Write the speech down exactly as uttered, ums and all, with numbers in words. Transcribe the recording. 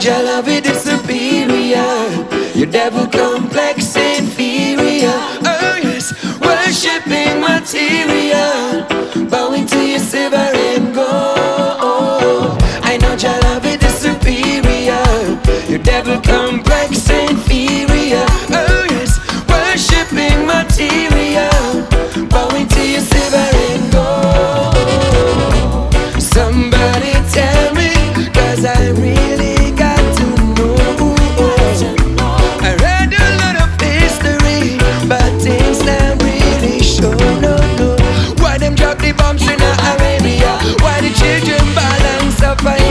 your love it is superior. Your devil complex inferior. Oh yes, worshipping material, bowing to your silver and gold.